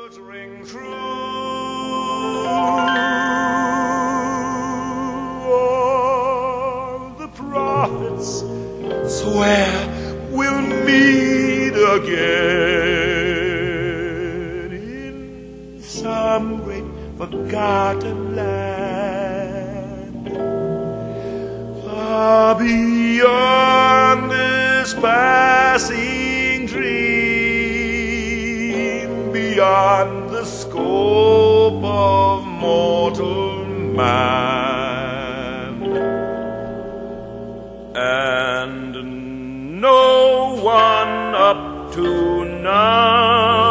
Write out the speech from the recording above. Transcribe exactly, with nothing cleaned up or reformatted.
Ring through all the prophets swear we'll meet again in some great forgotten land, far beyond this passing dream, beyond the scope of mortal man. And no one up to now